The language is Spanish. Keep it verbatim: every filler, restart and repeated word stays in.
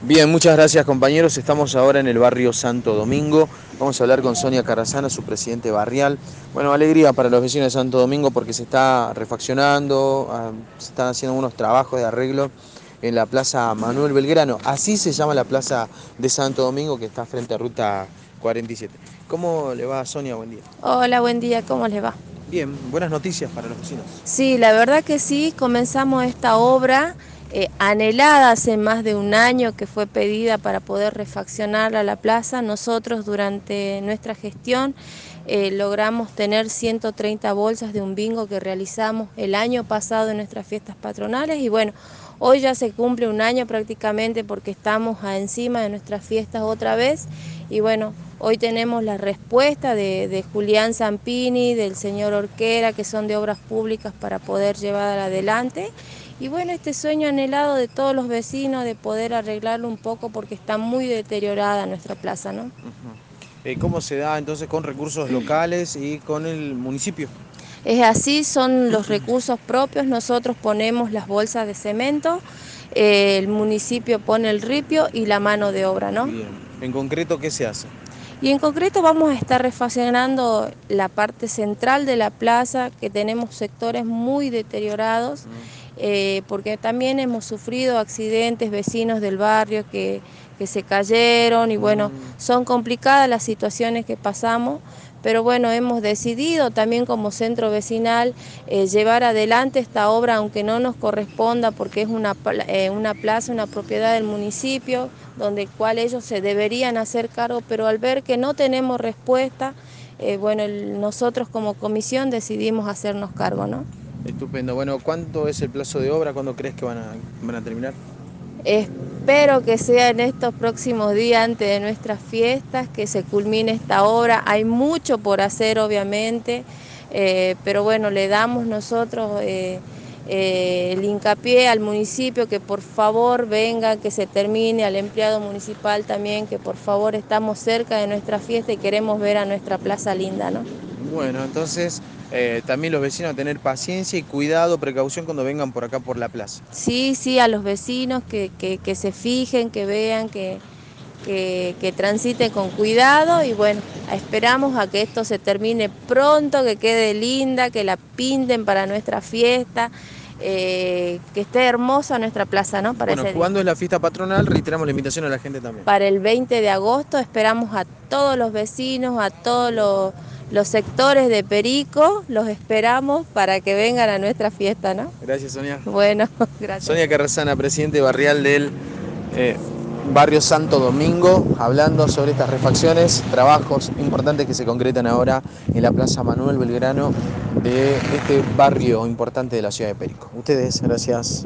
Bien, muchas gracias compañeros. Estamos ahora en el barrio Santo Domingo. Vamos a hablar con Sonia Carrasana, su presidente barrial. Bueno, alegría para los vecinos de Santo Domingo porque se está refaccionando, ah, se están haciendo unos trabajos de arreglo en la Plaza Manuel Belgrano. Así se llama la Plaza de Santo Domingo que está frente a Ruta cuarenta y siete. ¿Cómo le va, Sonia? Buen día. Hola, buen día, ¿cómo les va? Bien, buenas noticias para los vecinos. Sí, la verdad que sí, comenzamos esta obra eh, anhelada hace más de un año que fue pedida para poder refaccionarla a la plaza. Nosotros durante nuestra gestión eh, logramos tener ciento treinta bolsas de un bingo que realizamos el año pasado en nuestras fiestas patronales y bueno, hoy ya se cumple un año prácticamente porque estamos encima de nuestras fiestas otra vez y bueno, hoy tenemos la respuesta de, de Julián Zampini, del señor Orquera, que son de obras públicas para poder llevar adelante. Y bueno, este sueño anhelado de todos los vecinos de poder arreglarlo un poco porque está muy deteriorada nuestra plaza, ¿no? Ujú. Eh, ¿Cómo se da entonces con recursos locales y con el municipio? Es así, son los recursos propios, nosotros ponemos las bolsas de cemento, eh, el municipio pone el ripio y la mano de obra, ¿no? Bien. En concreto, ¿qué se hace? Y en concreto vamos a estar refaccionando la parte central de la plaza, que tenemos sectores muy deteriorados, eh, porque también hemos sufrido accidentes, vecinos del barrio que, que se cayeron y bueno, Mm. son complicadas las situaciones que pasamos, pero bueno, hemos decidido también como centro vecinal eh, llevar adelante esta obra, aunque no nos corresponda porque es una, eh, una plaza, una propiedad del municipio, donde cual ellos se deberían hacer cargo, pero al ver que no tenemos respuesta, eh, bueno, el, nosotros como comisión decidimos hacernos cargo, ¿no? Estupendo. Bueno, ¿cuánto es el plazo de obra? ¿Cuándo crees que van a, van a terminar? Espero que sea en estos próximos días antes de nuestras fiestas, que se culmine esta obra. Hay mucho por hacer, obviamente, eh, pero bueno, le damos nosotros eh, eh, el hincapié al municipio que por favor venga, que se termine, al empleado municipal también, que por favor estamos cerca de nuestra fiesta y queremos ver a nuestra plaza linda, ¿no? Bueno, entonces eh, también los vecinos a tener paciencia y cuidado, precaución cuando vengan por acá por la plaza. Sí, sí, a los vecinos que, que, que se fijen, que vean, que, que, que transiten con cuidado y bueno, esperamos a que esto se termine pronto, que quede linda, que la pinten para nuestra fiesta, eh, que esté hermosa nuestra plaza, ¿no? Para Bueno, ese día. cuando es la fiesta patronal, reiteramos la invitación a la gente también. Para el veinte de agosto esperamos a todos los vecinos, a todos los, los sectores de Perico, los esperamos para que vengan a nuestra fiesta, ¿no? Gracias, Sonia. Bueno, gracias. Sonia Carrasana, presidente barrial del eh, barrio Santo Domingo, hablando sobre estas refacciones, trabajos importantes que se concretan ahora en la Plaza Manuel Belgrano de este barrio importante de la ciudad de Perico. Ustedes, gracias.